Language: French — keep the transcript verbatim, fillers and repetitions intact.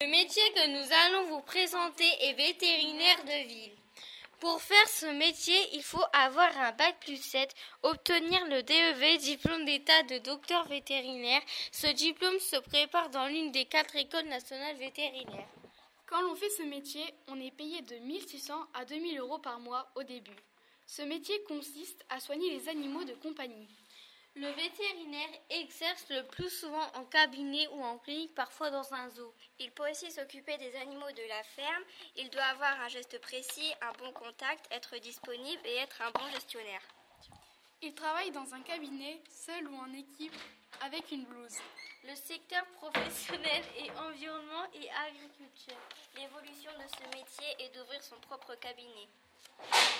Le métier que nous allons vous présenter est vétérinaire de ville. Pour faire ce métier, il faut avoir un bac plus sept, obtenir le D E V, diplôme d'état de docteur vétérinaire. Ce diplôme se prépare dans l'une des quatre écoles nationales vétérinaires. Quand l'on fait ce métier, on est payé de mille six cents à deux mille euros par mois au début. Ce métier consiste à soigner les animaux de compagnie. Le vétérinaire exerce le plus souvent en cabinet ou en clinique, parfois dans un zoo. Il peut aussi s'occuper des animaux de la ferme. Il doit avoir un geste précis, un bon contact, être disponible et être un bon gestionnaire. Il travaille dans un cabinet, seul ou en équipe, avec une blouse. Le secteur professionnel est environnement et agriculture. L'évolution de ce métier est d'ouvrir son propre cabinet.